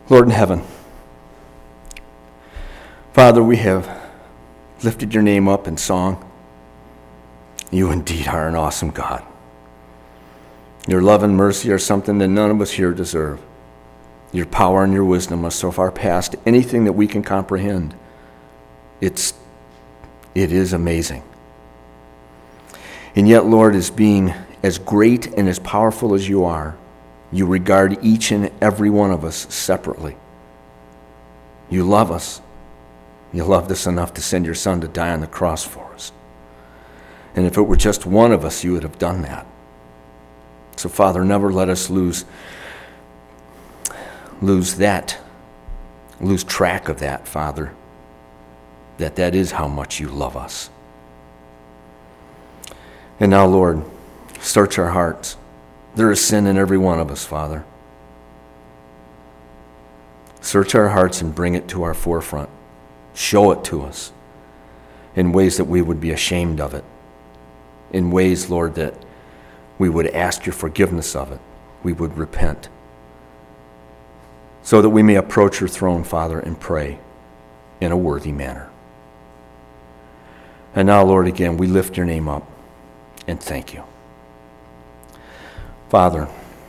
Lord in heaven, Father, we have lifted your name up in song. You indeed are an awesome God. Your love and mercy are something that none of us here deserve. Your power and your wisdom are so far past anything that we can comprehend. It is amazing. And yet, Lord, as being as great and as powerful as you are, you regard each and every one of us separately. You love us. You loved us enough to send your Son to die on the cross for us. And if it were just one of us, you would have done that. So, Father, never let us lose track of that, Father, that is how much you love us. And now, Lord, search our hearts. There is sin in every one of us, Father. Search our hearts and bring it to our forefront. Show it to us in ways that we would be ashamed of it. In ways, Lord, that we would ask your forgiveness of it. We would repent. So that we may approach your throne, Father, and pray in a worthy manner. And now, Lord, again, we lift your name up and thank you. Father,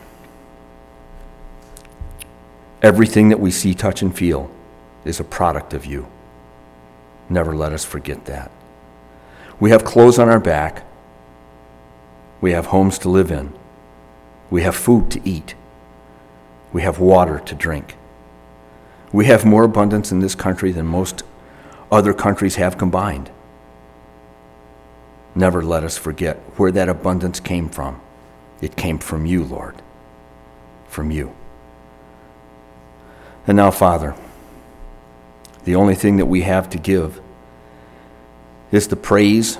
everything that we see, touch, and feel is a product of you. Never let us forget that. We have clothes on our back. We have homes to live in. We have food to eat. We have water to drink. We have more abundance in this country than most other countries have combined. Never let us forget where that abundance came from. It came from you, Lord. From you. And now, Father, the only thing that we have to give is the praise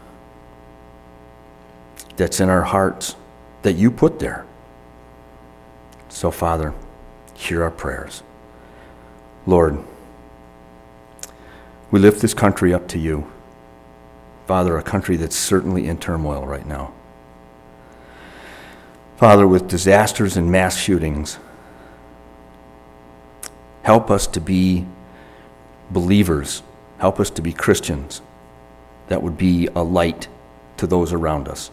that's in our hearts that you put there. So, Father, hear our prayers. Lord, we lift this country up to you. Father, a country that's certainly in turmoil right now. Father, with disasters and mass shootings, help us to be believers. Help us to be Christians that would be a light to those around us.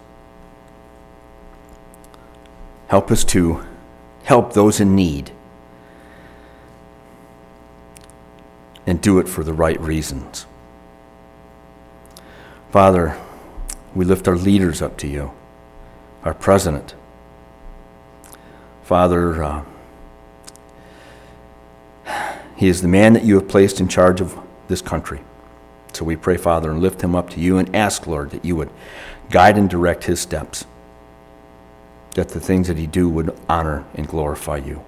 Help us to help those in need and do it for the right reasons. Father, we lift our leaders up to you, our president. Father, he is the man that you have placed in charge of this country. So we pray, Father, and lift him up to you and ask, Lord, that you would guide and direct his steps, that the things that he do would honor and glorify you.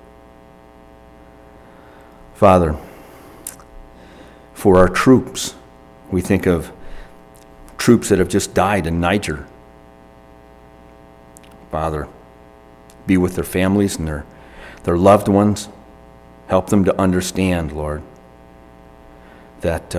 Father, for our troops, we think of troops that have just died in Niger. Father, be with their families and their loved ones. Help them to understand, Lord, that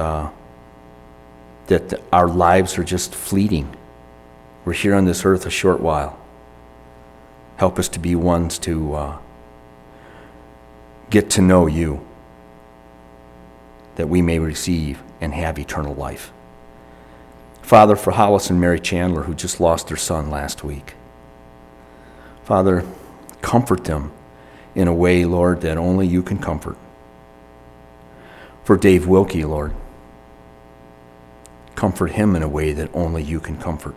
our lives are just fleeting. We're here on this earth a short while. Help us to be ones to get to know you, that we may receive and have eternal life. Father, for Hollis and Mary Chandler, who just lost their son last week. Father, comfort them in a way, Lord, that only you can comfort. For Dave Wilkie, Lord, comfort him in a way that only you can comfort.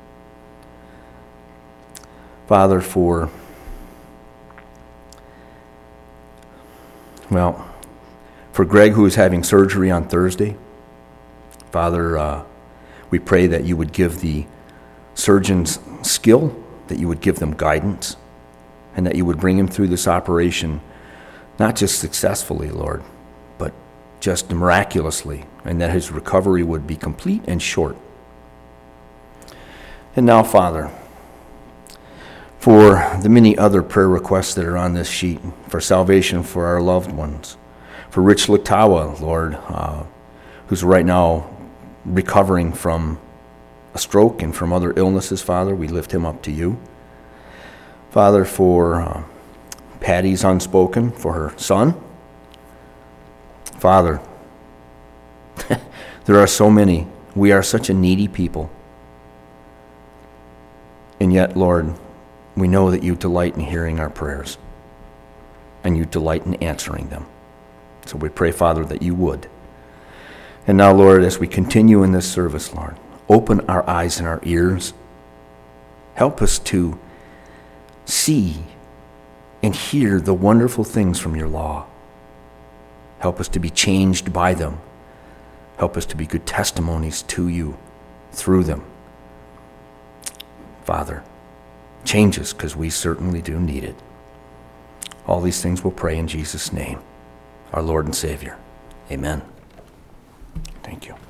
Father, for Greg, who is having surgery on Thursday, Father, we pray that you would give the surgeons skill, that you would give them guidance, and that you would bring him through this operation, not just successfully, Lord, but just miraculously, and that his recovery would be complete and short. And now, Father, for the many other prayer requests that are on this sheet, for salvation for our loved ones, for Rich Litawa, Lord, who's right now recovering from a stroke and from other illnesses, Father, we lift him up to you. Father, for Patty's unspoken, for her son, Father, there are so many. We are such a needy people. And yet, Lord, we know that you delight in hearing our prayers, and you delight in answering them. So we pray, Father, that you would. And now, Lord, as we continue in this service, Lord, open our eyes and our ears. Help us to see and hear the wonderful things from your law. Help us to be changed by them. Help us to be good testimonies to you through them. Father, change us, because we certainly do need it. All these things we'll pray in Jesus' name, our Lord and Savior. Amen. Thank you.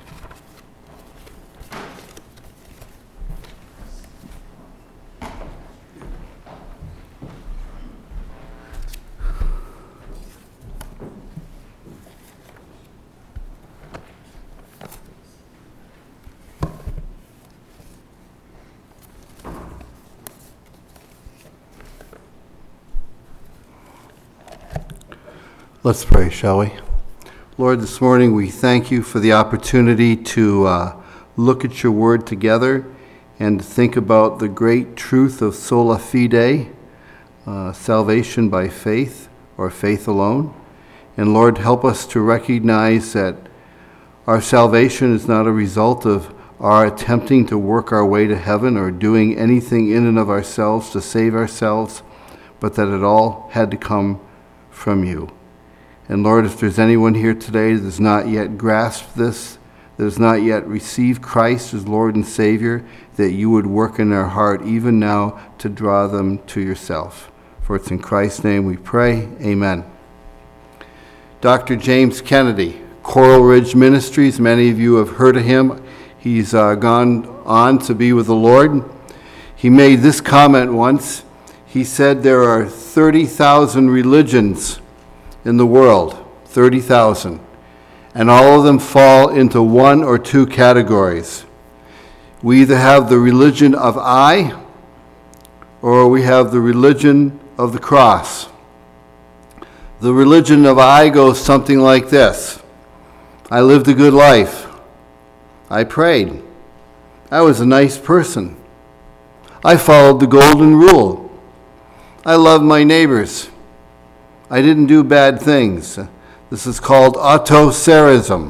Let's pray, shall we? Lord, this morning we thank you for the opportunity to look at your word together and think about the great truth of sola fide, salvation by faith, or faith alone. And Lord, help us to recognize that our salvation is not a result of our attempting to work our way to heaven or doing anything in and of ourselves to save ourselves, but that it all had to come from you. And Lord, if there's anyone here today that has not yet grasped this, that has not yet received Christ as Lord and Savior, that you would work in their heart even now to draw them to yourself. For it's in Christ's name we pray. Amen. Dr. James Kennedy, Coral Ridge Ministries, many of you have heard of him. He's gone on to be with the Lord. He made this comment once. He said there are 30,000 religions in the world, 30,000, and all of them fall into one or two categories. We either have the religion of I, or we have the religion of the cross. The religion of I goes something like this: I lived a good life. I prayed. I was a nice person. I followed the golden rule. I loved my neighbors. I didn't do bad things. This is called autosoterism.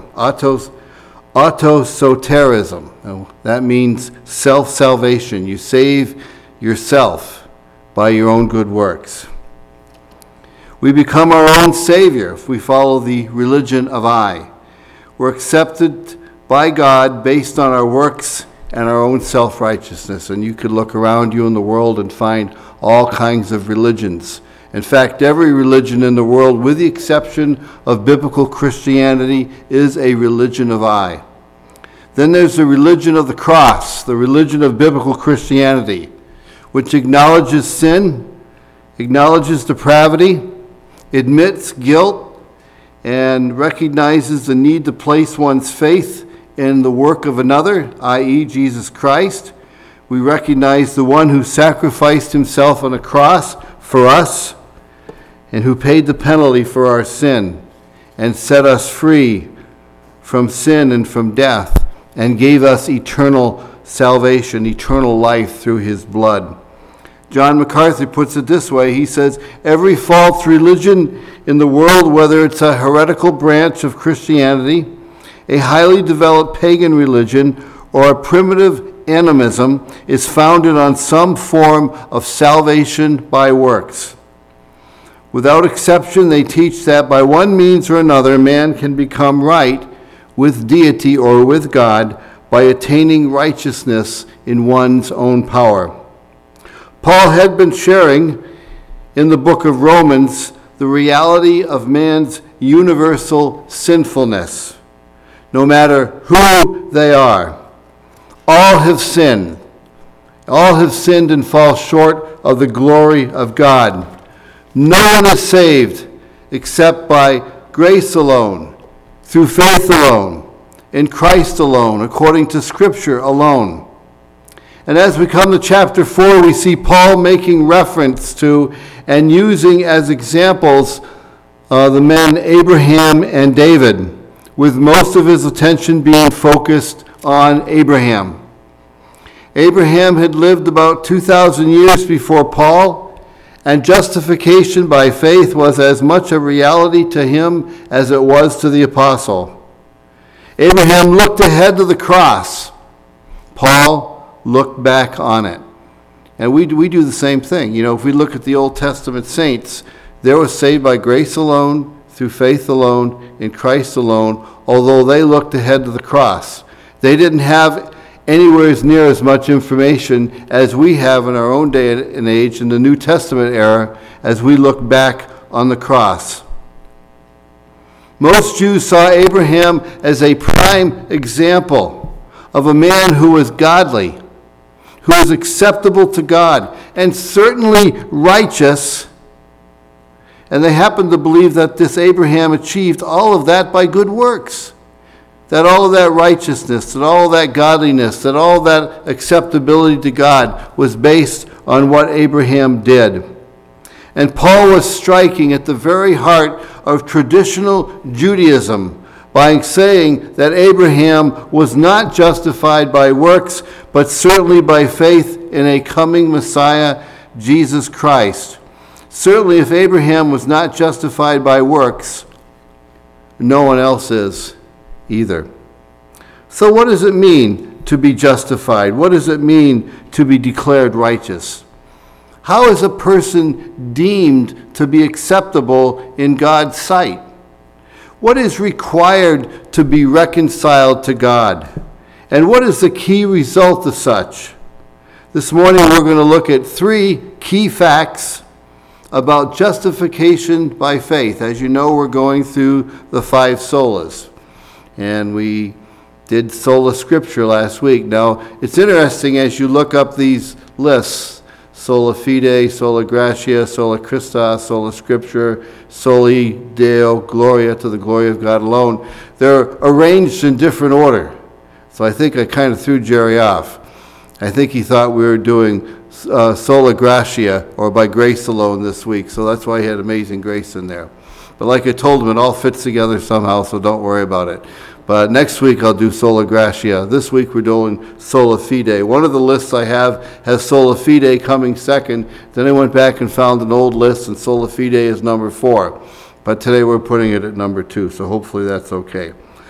Autosoterism. That means self-salvation. You save yourself by your own good works. We become our own savior if we follow the religion of I. We're accepted by God based on our works and our own self-righteousness. And you could look around you in the world and find all kinds of religions. In fact, every religion in the world, with the exception of biblical Christianity, is a religion of I. Then there's the religion of the cross, the religion of biblical Christianity, which acknowledges sin, acknowledges depravity, admits guilt, and recognizes the need to place one's faith in the work of another, i.e. Jesus Christ. We recognize the one who sacrificed himself on a cross for us, and who paid the penalty for our sin and set us free from sin and from death and gave us eternal salvation, eternal life through his blood. John MacArthur puts it this way. He says, every false religion in the world, whether it's a heretical branch of Christianity, a highly developed pagan religion, or a primitive animism, is founded on some form of salvation by works. Without exception, they teach that by one means or another, man can become right with deity or with God by attaining righteousness in one's own power. Paul had been sharing in the book of Romans the reality of man's universal sinfulness, no matter who they are. All have sinned. All have sinned and fall short of the glory of God. No one is saved except by grace alone, through faith alone, in Christ alone, according to Scripture alone. And as we come to chapter 4, we see Paul making reference to and using as examples the men Abraham and David, with most of his attention being focused on Abraham. Abraham had lived about 2,000 years before Paul, and justification by faith was as much a reality to him as it was to the apostle. Abraham looked ahead to the cross. Paul looked back on it. And we do the same thing. You know, if we look at the Old Testament saints, they were saved by grace alone, through faith alone, in Christ alone, although they looked ahead to the cross. They didn't have anywhere near as much information as we have in our own day and age in the New Testament era as we look back on the cross. Most Jews saw Abraham as a prime example of a man who was godly, who was acceptable to God, and certainly righteous. And they happened to believe that this Abraham achieved all of that by good works. That all of that righteousness, that all of that godliness, that all of that acceptability to God was based on what Abraham did. And Paul was striking at the very heart of traditional Judaism by saying that Abraham was not justified by works, but certainly by faith in a coming Messiah, Jesus Christ. Certainly if Abraham was not justified by works, no one else is either. So what does it mean to be justified? What does it mean to be declared righteous? How is a person deemed to be acceptable in God's sight? What is required to be reconciled to God? And what is the key result of such? This morning we're going to look at 3 key facts about justification by faith. As you know, we're going through the 5 solas. And we did sola scriptura last week. Now, it's interesting as you look up these lists, sola fide, sola gratia, sola Christus, sola scriptura, soli Deo, gloria, to the glory of God alone. They're arranged in different order. So I think I kind of threw Jerry off. I think he thought we were doing sola gratia, or by grace alone this week. So that's why he had amazing grace in there. But like I told him, it all fits together somehow, so don't worry about it. But next week I'll do sola gratia. This week we're doing sola fide. One of the lists I have has sola fide coming second. Then I went back and found an old list, and sola fide is number 4. But today we're putting it at number 2, so hopefully that's okay.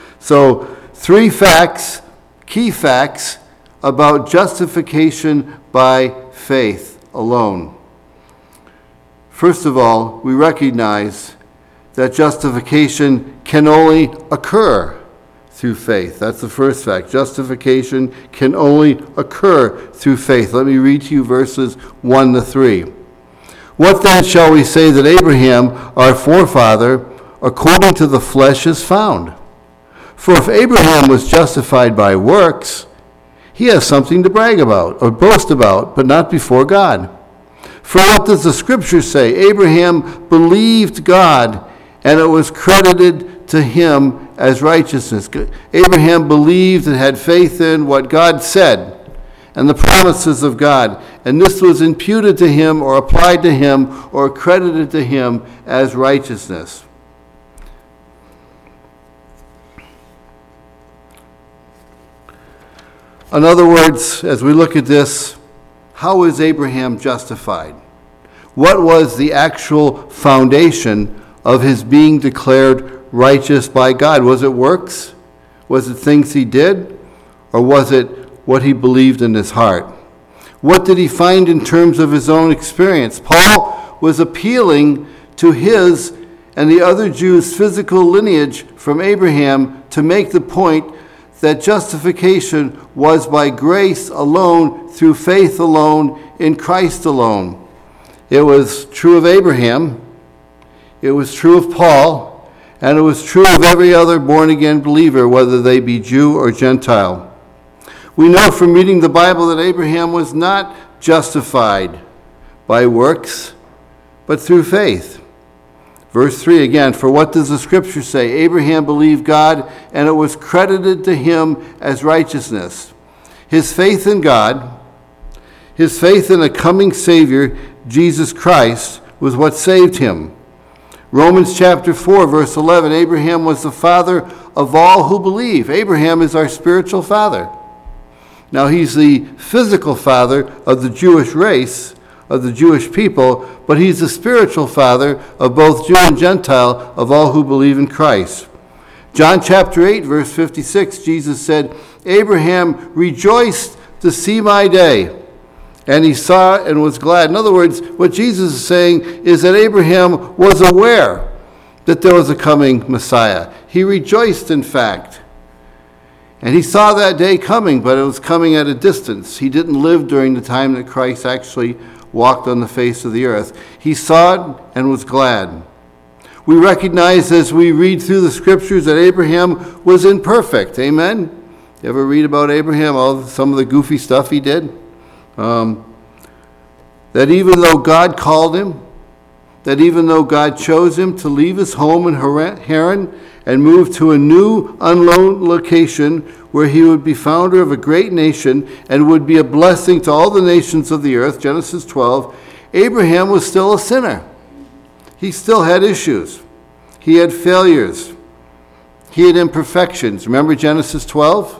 So 3 facts, key facts, about justification by faith alone. First of all, we recognize that justification can only occur through faith. That's the first fact. Justification can only occur through faith. Let me read to you verses 1 to 3. What then shall we say that Abraham, our forefather, according to the flesh is found? For if Abraham was justified by works, he has something to brag about or boast about, but not before God. For what does the scripture say? Abraham believed God, and it was credited to him as righteousness. Abraham believed and had faith in what God said and the promises of God. And this was imputed to him or applied to him or credited to him as righteousness. In other words, as we look at this, how is Abraham justified? What was the actual foundation of his being declared righteous by God? Was it works? Was it things he did? Or was it what he believed in his heart? What did he find in terms of his own experience? Paul was appealing to his and the other Jews' physical lineage from Abraham to make the point that justification was by grace alone, through faith alone, in Christ alone. It was true of Abraham, it was true of Paul, and it was true of every other born-again believer, whether they be Jew or Gentile. We know from reading the Bible that Abraham was not justified by works, but through faith. Verse 3 again, for what does the scripture say? Abraham believed God, and it was credited to him as righteousness. His faith in God, his faith in a coming Savior, Jesus Christ, was what saved him. Romans chapter 4, verse 11, Abraham was the father of all who believe. Abraham is our spiritual father. Now, he's the physical father of the Jewish race, of the Jewish people, but he's the spiritual father of both Jew and Gentile, of all who believe in Christ. John chapter 8, verse 56, Jesus said, Abraham rejoiced to see my day, and he saw and was glad. In other words, what Jesus is saying is that Abraham was aware that there was a coming Messiah. He rejoiced, in fact. And he saw that day coming, but it was coming at a distance. He didn't live during the time that Christ actually walked on the face of the earth. He saw it and was glad. We recognize as we read through the scriptures that Abraham was imperfect. Amen? You ever read about Abraham, some of the goofy stuff he did? That even though God called him, that even though God chose him to leave his home in Haran and move to a new unknown location where he would be founder of a great nation and would be a blessing to all the nations of the earth, Genesis 12, Abraham was still a sinner. He still had issues. He had failures. He had imperfections. Remember Genesis 12?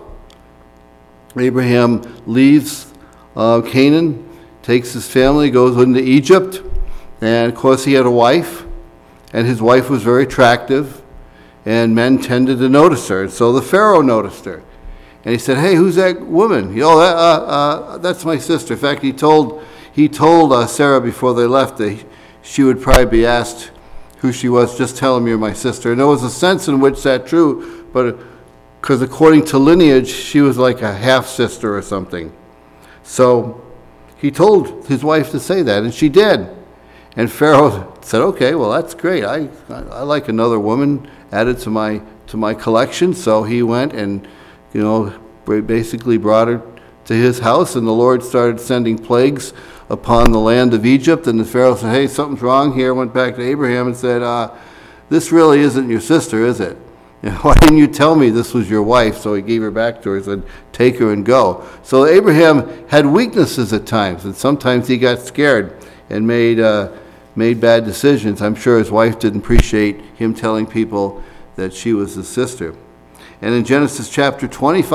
Abraham leaves Canaan, takes his family, goes into Egypt, and of course he had a wife, and his wife was very attractive, and men tended to notice her. So the Pharaoh noticed her, and he said, "Hey, who's that woman?" That's my sister. In fact, he told Sarah before they left that she would probably be asked who she was. Just tell him you're my sister. And there was a sense in which that's true, but because according to lineage, she was like a half sister or something. So he told his wife to say that, and she did. And Pharaoh said, "Okay, well that's great. I like another woman added to my collection." So he went and basically brought her to his house, and the Lord started sending plagues upon the land of Egypt. And the Pharaoh said, "Hey, something's wrong here." Went back to Abraham and said, "This really isn't your sister, is it? Why didn't you tell me this was your wife?" So he gave her back to her and said, "Take her and go." So Abraham had weaknesses at times, and sometimes he got scared and made bad decisions. I'm sure his wife didn't appreciate him telling people that she was his sister. And in Genesis chapter 20,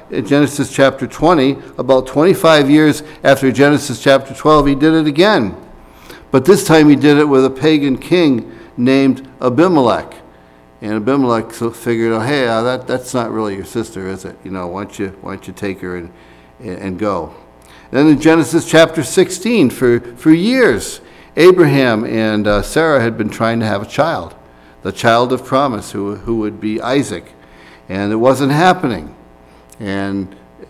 about 25 years after Genesis chapter 12, he did it again. But this time he did it with a pagan king named Abimelech. And Abimelech figured, "Hey, that's not really your sister, is it? Why don't you take her and go?" Then in Genesis chapter 16, for years, Abraham and Sarah had been trying to have a child, the child of promise, who would be Isaac, and it wasn't happening. And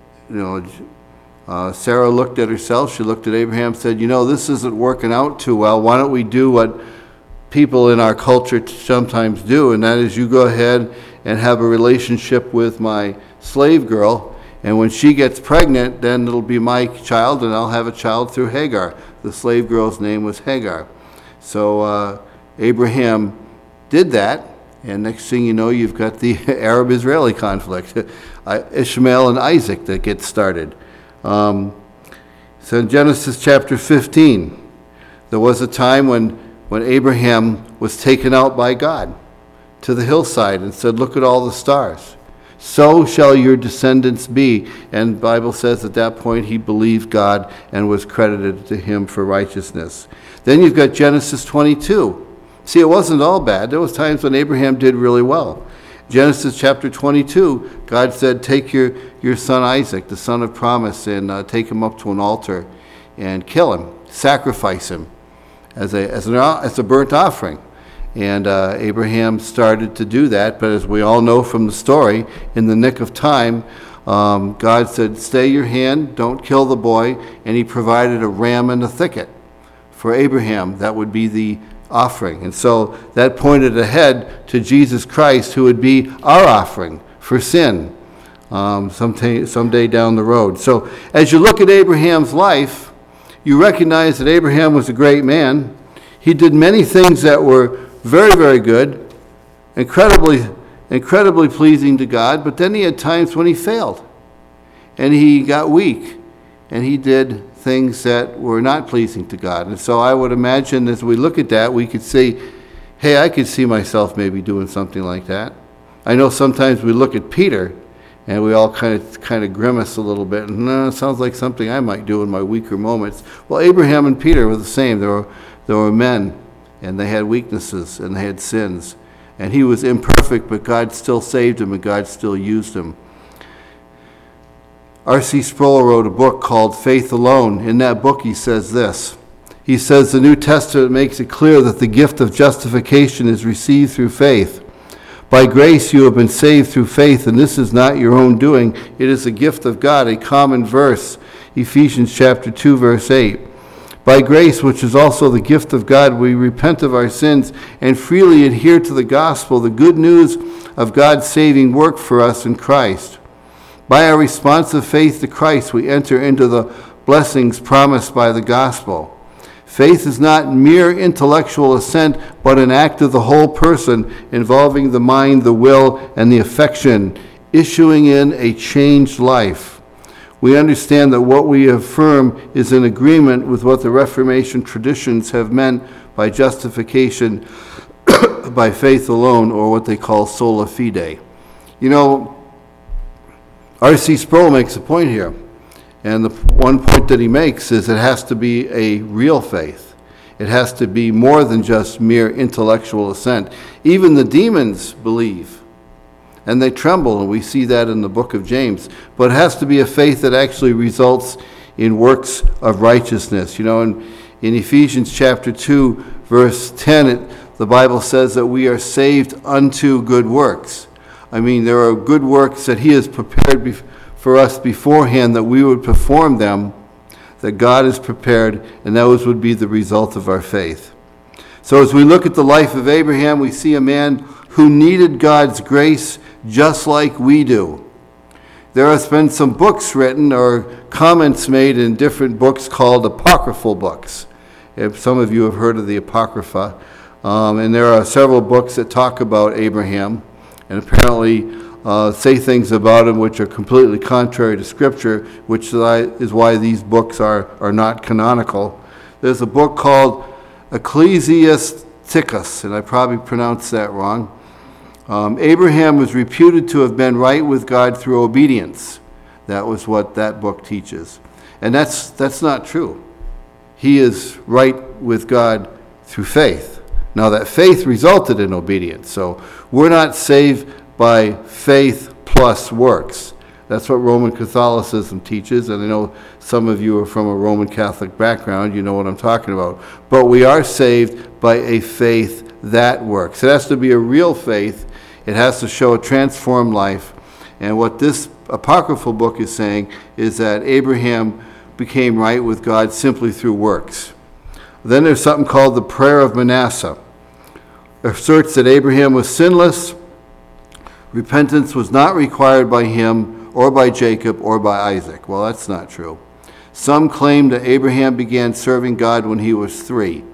Sarah looked at herself. She looked at Abraham, and said, "This isn't working out too well. Why don't we do what people in our culture sometimes do, and that is you go ahead and have a relationship with my slave girl, and when she gets pregnant, then it'll be my child, and I'll have a child through Hagar." The slave girl's name was Hagar. So Abraham did that, and next thing you know, you've got the Arab-Israeli conflict, Ishmael and Isaac that gets started. So in Genesis chapter 15, there was a time when Abraham was taken out by God to the hillside and said, "Look at all the stars. So shall your descendants be." And the Bible says at that point he believed God and was credited to him for righteousness. Then you've got Genesis 22. See, it wasn't all bad. There was times when Abraham did really well. Genesis chapter 22, God said, "Take your son Isaac, the son of promise, and take him up to an altar and kill him, sacrifice him as a burnt offering." And Abraham started to do that, but as we all know from the story, in the nick of time, God said, "Stay your hand, don't kill the boy," and he provided a ram in the thicket for Abraham. That would be the offering. And so that pointed ahead to Jesus Christ, who would be our offering for sin someday down the road. So as you look at Abraham's life, you recognize that Abraham was a great man. He did many things that were very, very good, incredibly pleasing to God, but then he had times when he failed, and he got weak, and he did things that were not pleasing to God. And so I would imagine as we look at that, we could see, Hey, I could see myself maybe doing something like that. I know sometimes we look at Peter and we all kind of grimace a little bit. No, it sounds like something I might do in my weaker moments. Well, Abraham and Peter were the same. There were men, and they had weaknesses, and they had sins. And he was imperfect, but God still saved him, and God still used him. R.C. Sproul wrote a book called Faith Alone. In that book, he says this. He says, the New Testament makes it clear that the gift of justification is received through faith. By grace you have been saved through faith, and this is not your own doing. It is a gift of God, a common verse, Ephesians chapter 2, verse 8. By grace, which is also the gift of God, we repent of our sins and freely adhere to the gospel, the good news of God's saving work for us in Christ. By our responsive faith to Christ, we enter into the blessings promised by the gospel. Faith is not mere intellectual assent, but an act of the whole person involving the mind, the will, and the affection, issuing in a changed life. We understand that what we affirm is in agreement with what the Reformation traditions have meant by justification by faith alone, or what they call sola fide. You know, R.C. Sproul makes a point here. And the one point that he makes is it has to be a real faith. It has to be more than just mere intellectual assent. Even the demons believe, and they tremble, and we see that in the book of James. But it has to be a faith that actually results in works of righteousness. You know, in Ephesians chapter 2, verse 10, the Bible says that we are saved unto good works. I mean, there are good works that he has prepared for us beforehand, that we would perform them, that God has prepared, and those would be the result of our faith. So as we look at the life of Abraham, we see a man who needed God's grace just like we do. There has been some books written or comments made in different books called apocryphal books. If some of you have heard of the Apocrypha, and there are several books that talk about Abraham, and apparently say things about him which are completely contrary to Scripture, which is why these books are not canonical. There's a book called Ecclesiasticus, and I probably pronounced that wrong. Abraham was reputed to have been right with God through obedience. That was what that book teaches. And that's not true. He is right with God through faith. Now that faith resulted in obedience, so we're not saved by faith plus works. That's what Roman Catholicism teaches, and I know some of you are from a Roman Catholic background, you know what I'm talking about. But we are saved by a faith that works. It has to be a real faith. It has to show a transformed life. And what this apocryphal book is saying is that Abraham became right with God simply through works. Then there's something called the Prayer of Manasseh. It asserts that Abraham was sinless. Repentance was not required by him or by Jacob or by Isaac. Well, that's not true. Some claim that Abraham began serving God when he was 3.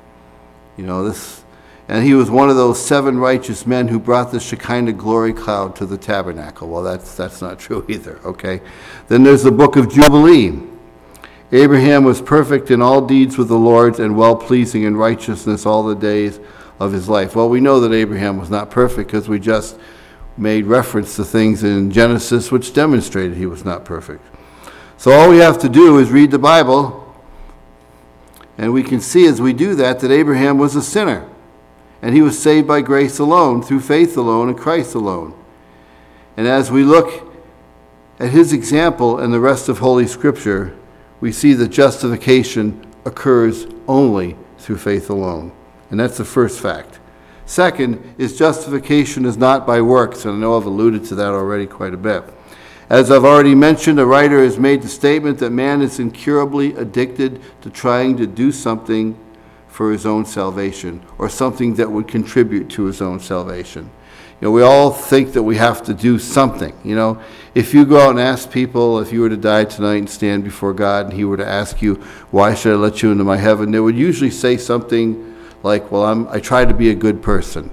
And he was one of those 7 righteous men who brought the Shekinah glory cloud to the tabernacle. Well, that's not true either, okay? Then there's the book of Jubilee. Abraham was perfect in all deeds with the Lord and well-pleasing in righteousness all the days of his life. Well, we know that Abraham was not perfect because we just made reference to things in Genesis which demonstrated he was not perfect. So all we have to do is read the Bible, and we can see as we do that Abraham was a sinner, and he was saved by grace alone, through faith alone, in Christ alone. And as we look at his example and the rest of Holy Scripture, we see that justification occurs only through faith alone. And that's the first fact. Second is justification is not by works, and I know I've alluded to that already quite a bit. As I've already mentioned, the writer has made the statement that man is incurably addicted to trying to do something for his own salvation, or something that would contribute to his own salvation. We all think that we have to do something. If you go out and ask people, if you were to die tonight and stand before God, and he were to ask you, why should I let you into my heaven? They would usually say something like, well, I try to be a good person.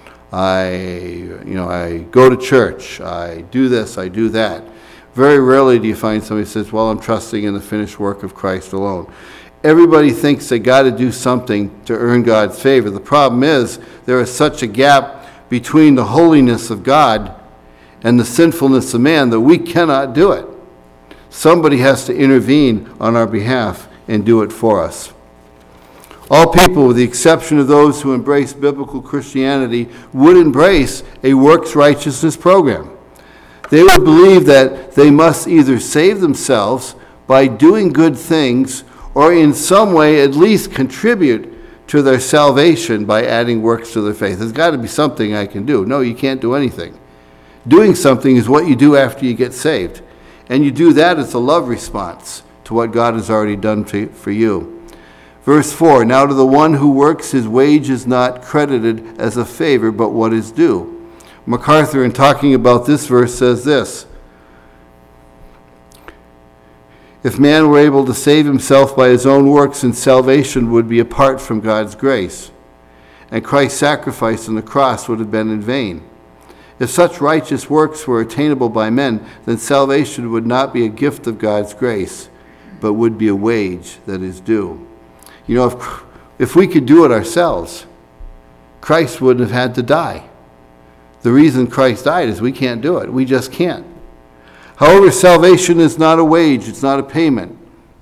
I go to church. I do this, I do that. Very rarely do you find somebody who says, well, I'm trusting in the finished work of Christ alone. everybody thinks they got to do something to earn God's favor. The problem is there is such a gap between the holiness of God and the sinfulness of man that we cannot do it. Somebody has to intervene on our behalf and do it for us. All people, with the exception of those who embrace biblical Christianity, would embrace a works righteousness program. They would believe that they must either save themselves by doing good things or in some way at least contribute to their salvation by adding works to their faith. There's got to be something I can do. No, you can't do anything. Doing something is what you do after you get saved. And you do that as a love response to what God has already done for you. Verse 4, now to the one who works, his wage is not credited as a favor, but what is due. MacArthur, in talking about this verse, says this: if man were able to save himself by his own works, then salvation would be apart from God's grace, and Christ's sacrifice on the cross would have been in vain. If such righteous works were attainable by men, then salvation would not be a gift of God's grace, but would be a wage that is due. You know, if we could do it ourselves, Christ wouldn't have had to die. The reason Christ died is we can't do it. We just can't. However, salvation is not a wage. It's not a payment,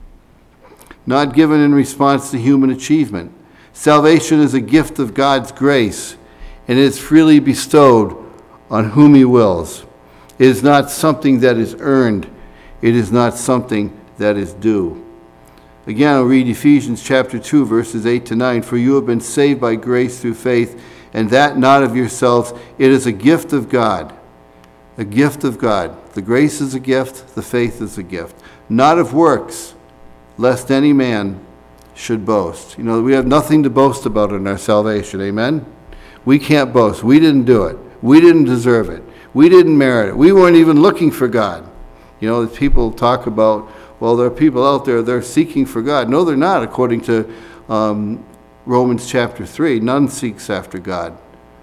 not given in response to human achievement. Salvation is a gift of God's grace, and it is freely bestowed on whom he wills. It is not something that is earned. It is not something that is due. Again, I'll read Ephesians chapter 2, verses 8 to 9. For you have been saved by grace through faith, and that not of yourselves. It is a gift of God. A gift of God. The grace is a gift. The faith is a gift. Not of works, lest any man should boast. You know, we have nothing to boast about in our salvation. Amen? We can't boast. We didn't do it. We didn't deserve it. We didn't merit it. We weren't even looking for God. You know, people talk about, well, there are people out there, they're seeking for God. No, they're not, according to Romans chapter 3. None seeks after God.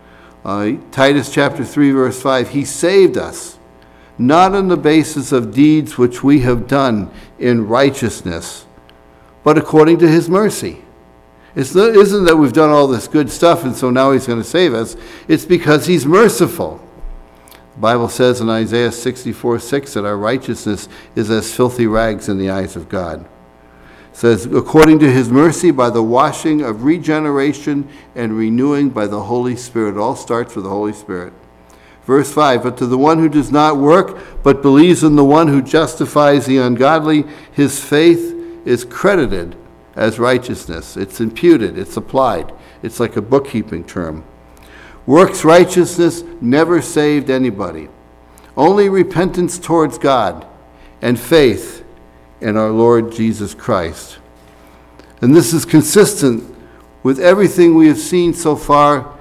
Titus chapter 3, verse 5, he saved us, not on the basis of deeds which we have done in righteousness, but according to his mercy. It isn't that we've done all this good stuff and so now he's going to save us. It's because he's merciful. The Bible says in Isaiah 64:6 that our righteousness is as filthy rags in the eyes of God. It says, according to his mercy, by the washing of regeneration and renewing by the Holy Spirit. It all starts with the Holy Spirit. Verse 5, but to the one who does not work, but believes in the one who justifies the ungodly, his faith is credited as righteousness. It's imputed, it's applied. It's like a bookkeeping term. Works righteousness never saved anybody. Only repentance towards God and faith in our Lord Jesus Christ. And this is consistent with everything we have seen so far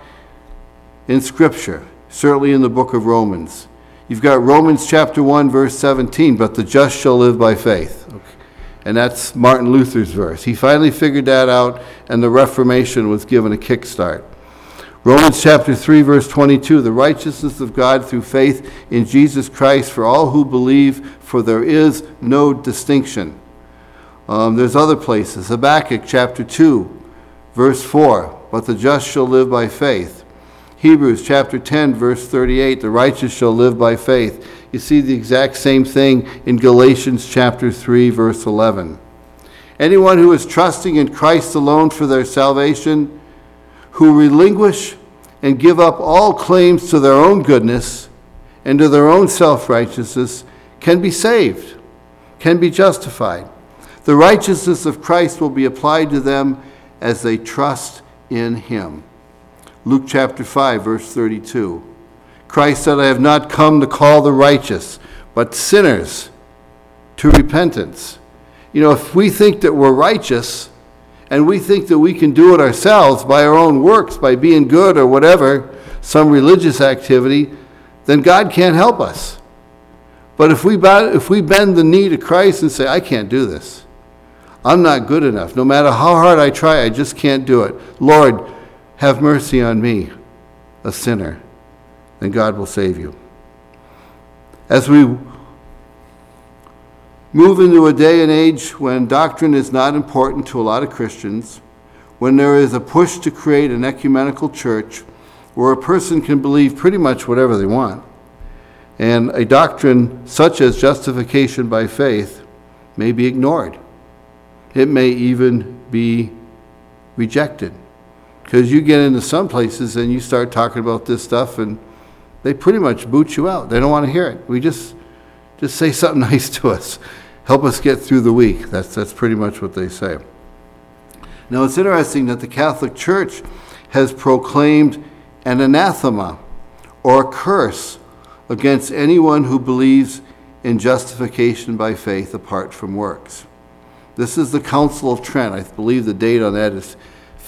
in Scripture, certainly in the book of Romans. You've got Romans chapter 1, verse 17, but the just shall live by faith. Okay. And that's Martin Luther's verse. He finally figured that out, and the Reformation was given a kickstart. Romans chapter 3, verse 22, the righteousness of God through faith in Jesus Christ for all who believe, for there is no distinction. There's other places. Habakkuk chapter 2, verse 4, but the just shall live by faith. Hebrews chapter 10, verse 38, the righteous shall live by faith. You see the exact same thing in Galatians chapter 3, verse 11. Anyone who is trusting in Christ alone for their salvation, who relinquish and give up all claims to their own goodness and to their own self-righteousness, can be saved, can be justified. The righteousness of Christ will be applied to them as they trust in him. Luke chapter 5, verse 32. Christ said, I have not come to call the righteous, but sinners to repentance. You know, if we think that we're righteous, and we think that we can do it ourselves by our own works, by being good or whatever, some religious activity, then God can't help us. But if we bend the knee to Christ and say, I can't do this. I'm not good enough. No matter how hard I try, I just can't do it. Lord, have mercy on me, a sinner. Then God will save you. As we move into a day and age when doctrine is not important to a lot of Christians, when there is a push to create an ecumenical church where a person can believe pretty much whatever they want, and a doctrine such as justification by faith may be ignored. It may even be rejected. Because you get into some places and you start talking about this stuff and they pretty much boot you out. They don't want to hear it. We just say something nice to us. Help us get through the week. That's pretty much what they say. Now it's interesting that the Catholic Church has proclaimed an anathema or a curse against anyone who believes in justification by faith apart from works. This is the Council of Trent. I believe the date on that is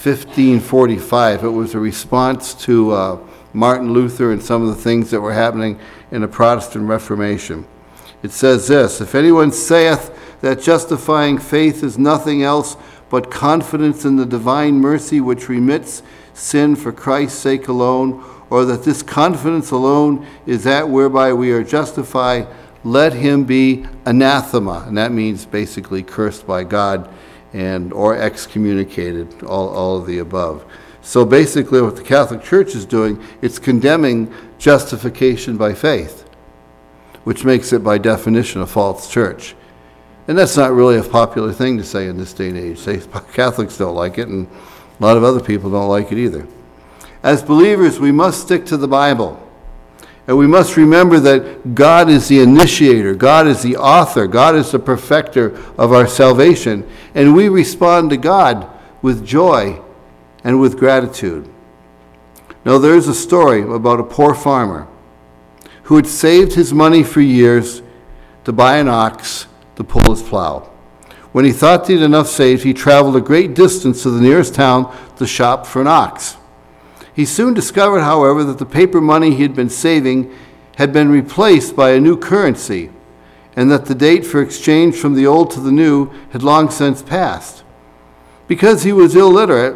1545. It was a response to Martin Luther and some of the things that were happening in the Protestant Reformation. It says this: "If anyone saith that justifying faith is nothing else but confidence in the divine mercy which remits sin for Christ's sake alone, or that this confidence alone is that whereby we are justified, let him be anathema." And that means basically cursed by God or excommunicated, all of the above. So basically what the Catholic Church is doing, it's condemning justification by faith, which makes it by definition a false church. And that's not really a popular thing to say in this day and age. Catholics don't like it, and a lot of other people don't like it either. As believers, we must stick to the Bible. And we must remember that God is the initiator, God is the author, God is the perfecter of our salvation. And we respond to God with joy and with gratitude. Now, there's a story about a poor farmer who had saved his money for years to buy an ox to pull his plow. When he thought he had enough saved, he traveled a great distance to the nearest town to shop for an ox. He soon discovered, however, that the paper money he had been saving had been replaced by a new currency, and that the date for exchange from the old to the new had long since passed. Because he was illiterate,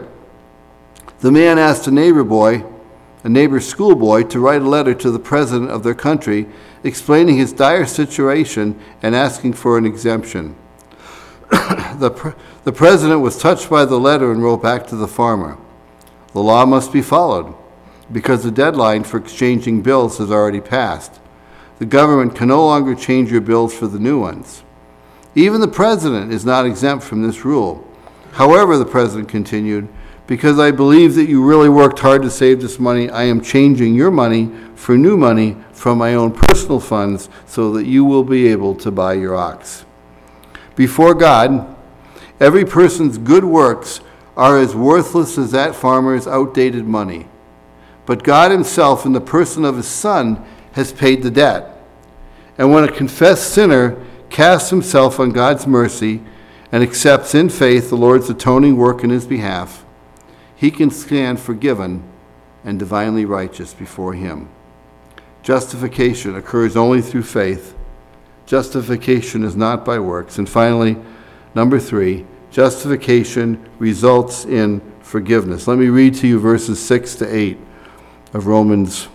the man asked a neighbor schoolboy, to write a letter to the president of their country, explaining his dire situation and asking for an exemption. The president was touched by the letter and wrote back to the farmer: "The law must be followed, because the deadline for exchanging bills has already passed. The government can no longer change your bills for the new ones. Even the president is not exempt from this rule. However," the president continued, "because I believe that you really worked hard to save this money, I am changing your money for new money from my own personal funds so that you will be able to buy your ox." Before God, every person's good works are as worthless as that farmer's outdated money. But God himself, in the person of his Son, has paid the debt. And when a confessed sinner casts himself on God's mercy and accepts in faith the Lord's atoning work in his behalf, he can stand forgiven and divinely righteous before him. Justification occurs only through faith. Justification is not by works. And finally, number 3, justification results in forgiveness. Let me read to you verses 6 to 8 of Romans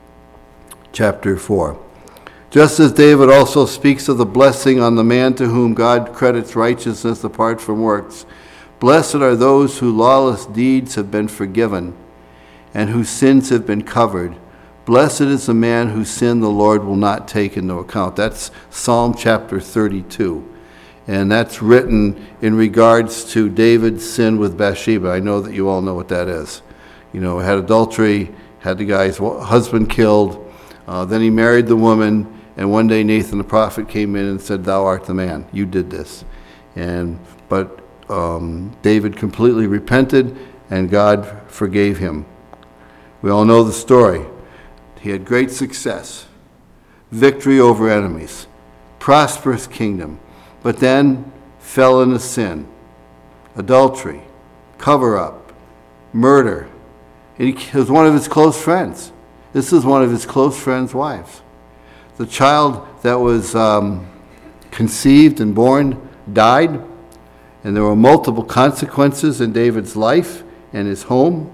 chapter 4. "Just as David also speaks of the blessing on the man to whom God credits righteousness apart from works, blessed are those whose lawless deeds have been forgiven and whose sins have been covered. Blessed is the man whose sin the Lord will not take into account." That's Psalm chapter 32. And that's written in regards to David's sin with Bathsheba. I know that you all know what that is. Had adultery, had the guy's husband killed, then he married the woman, and one day Nathan the prophet came in and said, "Thou art the man, you did this." But David completely repented, and God forgave him. We all know the story. He had great success, victory over enemies, prosperous kingdom, but then fell into sin, adultery, cover-up, murder. It was one of his close friends. This is one of his close friends' wives. The child that was conceived and born died, and there were multiple consequences in David's life and his home,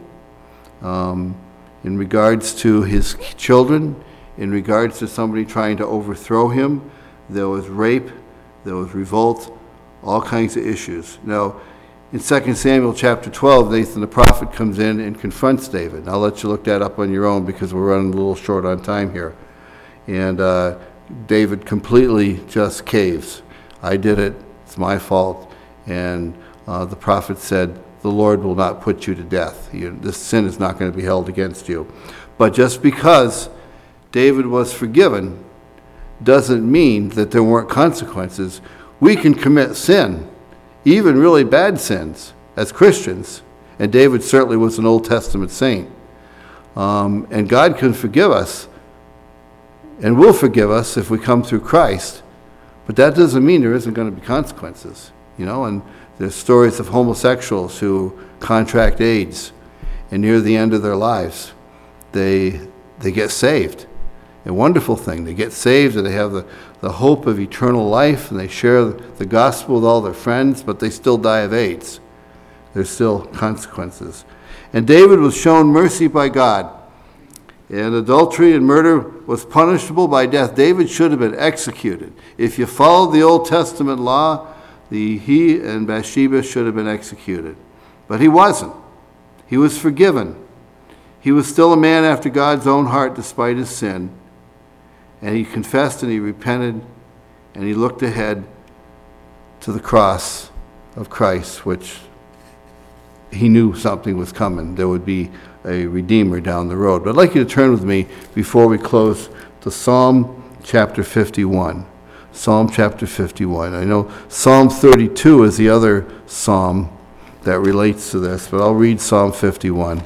in regards to his children, in regards to somebody trying to overthrow him. There was rape, There was revolt, all kinds of issues. Now, in 2 Samuel chapter 12, Nathan the prophet comes in and confronts David. I'll let you look that up on your own because we're running a little short on time here. And David completely just caves. I did it. It's my fault. And the prophet said, the Lord will not put you to death. This sin is not going to be held against you. But just because David was forgiven doesn't mean that there weren't consequences. We can commit sin, even really bad sins, as Christians. And David certainly was an Old Testament saint. And God can forgive us and will forgive us if we come through Christ. But that doesn't mean there isn't going to be consequences. And there's stories of homosexuals who contract AIDS, and near the end of their lives, they get saved. A wonderful thing. They get saved and they have the hope of eternal life, and they share the gospel with all their friends, but they still die of AIDS. There's still consequences. And David was shown mercy by God. And adultery and murder was punishable by death. David should have been executed. If you followed the Old Testament law, he and Bathsheba should have been executed. But he wasn't. He was forgiven. He was still a man after God's own heart despite his sin. And he confessed and he repented and he looked ahead to the cross of Christ, which he knew something was coming. There would be a Redeemer down the road. But I'd like you to turn with me before we close to Psalm chapter 51. Psalm chapter 51. I know Psalm 32 is the other psalm that relates to this, but I'll read Psalm 51.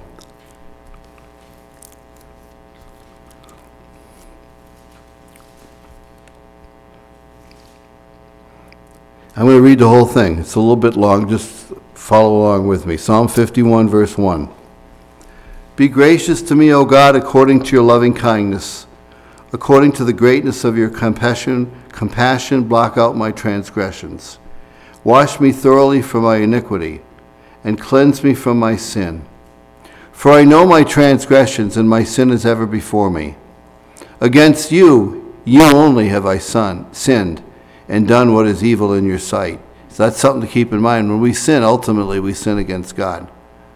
I'm going to read the whole thing. It's a little bit long. Just follow along with me. Psalm 51, verse 1. Be gracious to me, O God, according to your loving kindness. According to the greatness of your compassion, blot out my transgressions. Wash me thoroughly from my iniquity, and cleanse me from my sin. For I know my transgressions, and my sin is ever before me. Against you only have I sinned, and done what is evil in your sight. So that's something to keep in mind. When we sin, ultimately we sin against God.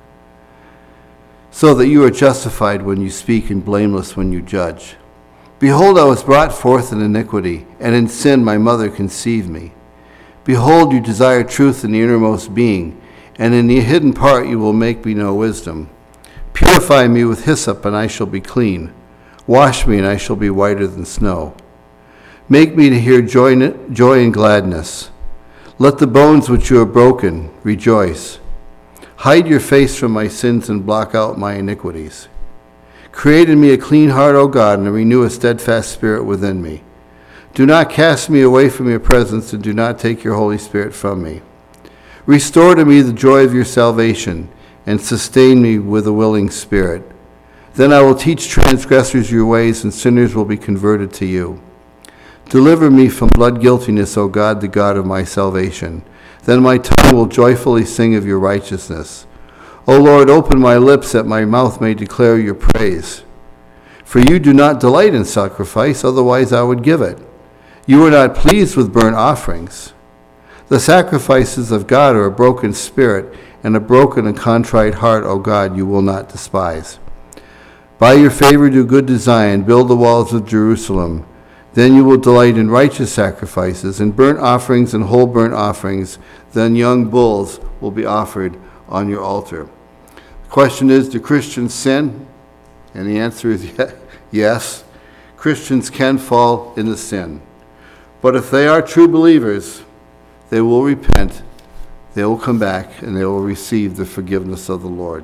So that you are justified when you speak and blameless when you judge. Behold, I was brought forth in iniquity, and in sin my mother conceived me. Behold, you desire truth in the innermost being, and in the hidden part you will make me know wisdom. Purify me with hyssop, and I shall be clean. Wash me, and I shall be whiter than snow. Make me to hear joy and gladness. Let the bones which you have broken rejoice. Hide your face from my sins and block out my iniquities. Create in me a clean heart, O God, and renew a steadfast spirit within me. Do not cast me away from your presence, and do not take your Holy Spirit from me. Restore to me the joy of your salvation, and sustain me with a willing spirit. Then I will teach transgressors your ways, and sinners will be converted to you. Deliver me from blood guiltiness, O God, the God of my salvation. Then my tongue will joyfully sing of your righteousness. O Lord, open my lips that my mouth may declare your praise. For you do not delight in sacrifice, otherwise I would give it. You are not pleased with burnt offerings. The sacrifices of God are a broken spirit, and a broken and contrite heart, O God, you will not despise. By your favor do good to Zion, build the walls of Jerusalem. Then you will delight in righteous sacrifices, and burnt offerings and whole burnt offerings. Then young bulls will be offered on your altar. The question is, do Christians sin? And the answer is yes. Christians can fall into sin. But if they are true believers, they will repent, they will come back, and they will receive the forgiveness of the Lord.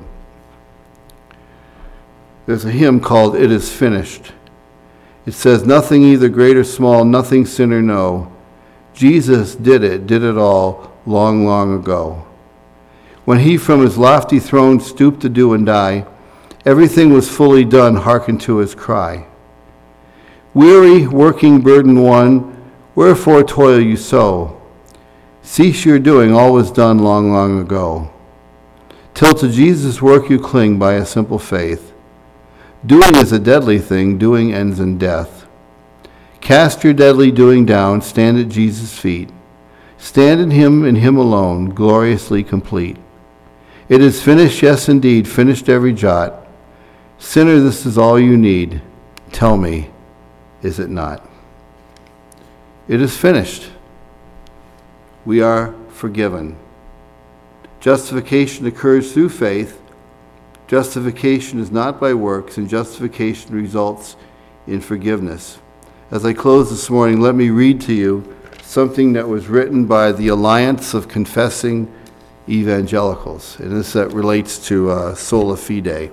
There's a hymn called "It Is Finished." It says, nothing either great or small, nothing sin or no. Jesus did it all, long, long ago. When he from his lofty throne stooped to do and die, everything was fully done, hearken to his cry. Weary, working, burden one, wherefore toil you so? Cease your doing, all was done long, long ago. Till to Jesus' work you cling by a simple faith. Doing is a deadly thing, doing ends in death. Cast your deadly doing down, stand at Jesus' feet. Stand in him and him alone, gloriously complete. It is finished, yes indeed, finished every jot. Sinner, this is all you need. Tell me, is it not? It is finished. We are forgiven. Justification occurs through faith. Justification is not by works, and justification results in forgiveness. As I close this morning, let me read to you something that was written by the Alliance of Confessing Evangelicals, and this relates to sola fide.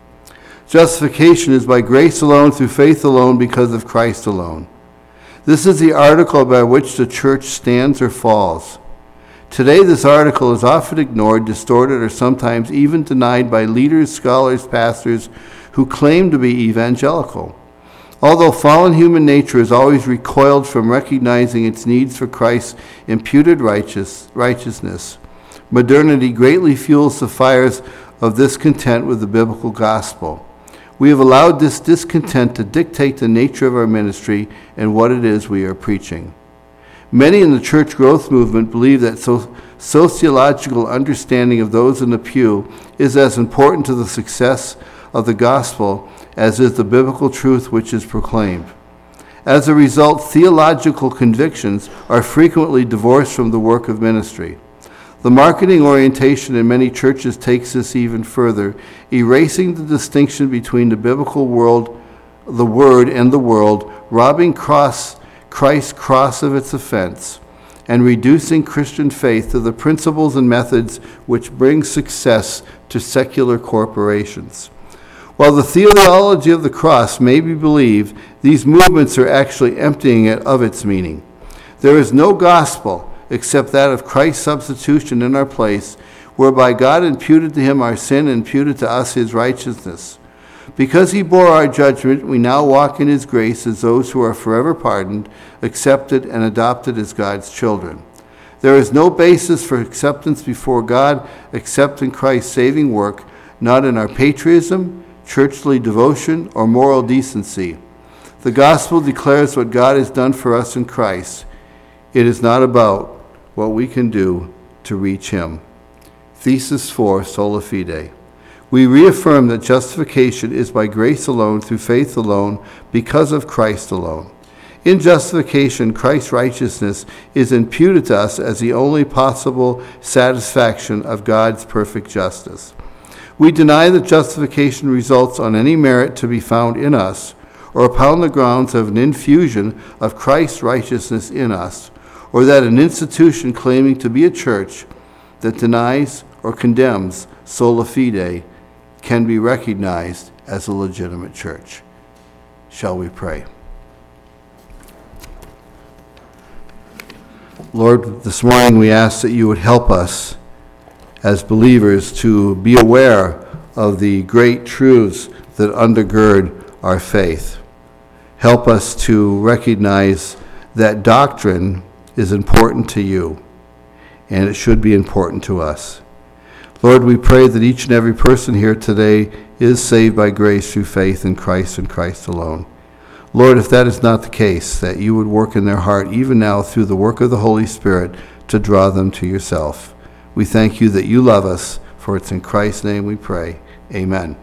Justification is by grace alone, through faith alone, because of Christ alone. This is the article by which the church stands or falls. Today, this article is often ignored, distorted, or sometimes even denied by leaders, scholars, pastors who claim to be evangelical. Although fallen human nature has always recoiled from recognizing its needs for Christ's imputed righteousness, modernity greatly fuels the fires of discontent with the biblical gospel. We have allowed this discontent to dictate the nature of our ministry and what it is we are preaching. Many in the church growth movement believe that sociological understanding of those in the pew is as important to the success of the gospel as is the biblical truth which is proclaimed. As a result, theological convictions are frequently divorced from the work of ministry. The marketing orientation in many churches takes this even further, erasing the distinction between the biblical world, the word, and the world, robbing Christ's cross of its offense, and reducing Christian faith to the principles and methods which bring success to secular corporations. While the theology of the cross may be believed, these movements are actually emptying it of its meaning. There is no gospel except that of Christ's substitution in our place, whereby God imputed to him our sin and imputed to us his righteousness. Because he bore our judgment, we now walk in his grace as those who are forever pardoned, accepted, and adopted as God's children. There is no basis for acceptance before God except in Christ's saving work, not in our patriotism, churchly devotion, or moral decency. The gospel declares what God has done for us in Christ. It is not about what we can do to reach him. Thesis 4, Sola Fide. We reaffirm that justification is by grace alone, through faith alone, because of Christ alone. In justification, Christ's righteousness is imputed to us as the only possible satisfaction of God's perfect justice. We deny that justification results on any merit to be found in us, or upon the grounds of an infusion of Christ's righteousness in us, or that an institution claiming to be a church that denies or condemns sola fide can be recognized as a legitimate church. Shall we pray? Lord, this morning we ask that you would help us as believers to be aware of the great truths that undergird our faith. Help us to recognize that doctrine is important to you, and it should be important to us. Lord, we pray that each and every person here today is saved by grace through faith in Christ and Christ alone. Lord, if that is not the case, that you would work in their heart even now through the work of the Holy Spirit to draw them to yourself. We thank you that you love us, for it's in Christ's name we pray. Amen.